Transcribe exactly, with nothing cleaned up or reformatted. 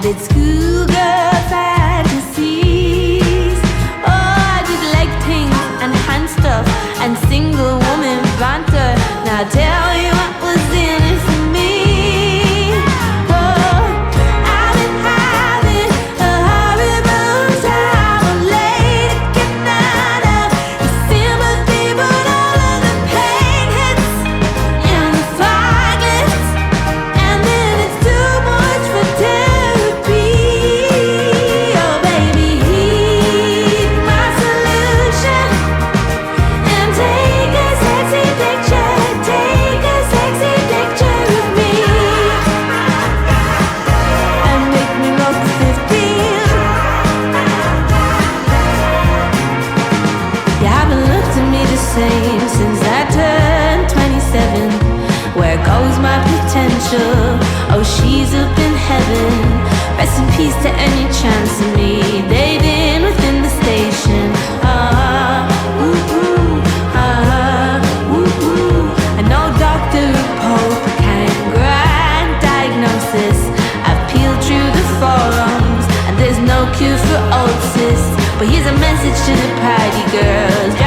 did schoolgirl fantasies. Oh, I did leg things and hand stuff and single woman banter. Now tell you what was in it for me. Oh, I've been having a horrible time. I'm late getting out of the sympathy, but all of the pain hits and the fog lifts, and then it's too much for therapy. Oh baby, heed my solution and take a sexy picture, take a sexy picture of me, and make me look fifteen. You haven't looked at me the same since I turned twenty-seven. Where goes my potential? Oh, she's up in heaven. Rest in peace to any chance of me dating within the station. Ah, ooh, ooh, ah, ooh, ooh. And no doctor or pope can grant diagnosis. I've peeled through the forums and there's no cure for old sis. But here's a message to the party girls.